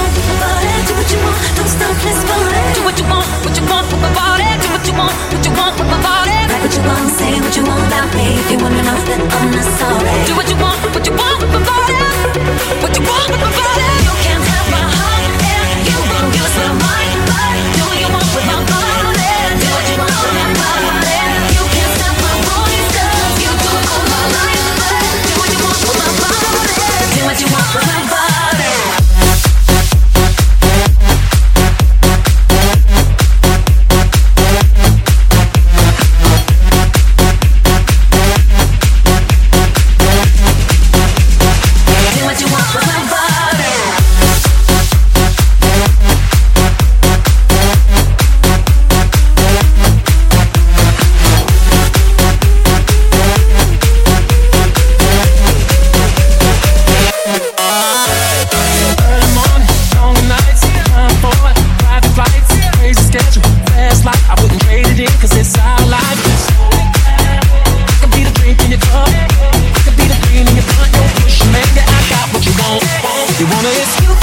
want with my body. Do what you want, don't stop, let's party. Do what you want with my body. Do what you want with my body. Write what you want, say what you want about me. If you wanna know, then I'm not sorry. Do what you want with my body. What you want with my body. You can't have my heart, and you won't use my mind. Do what you want with my body. Do what you want with my body. You can't stop my voice, 'cause you do it all my life. Do what you want with my body. Do what you want with my body. You wanna escape?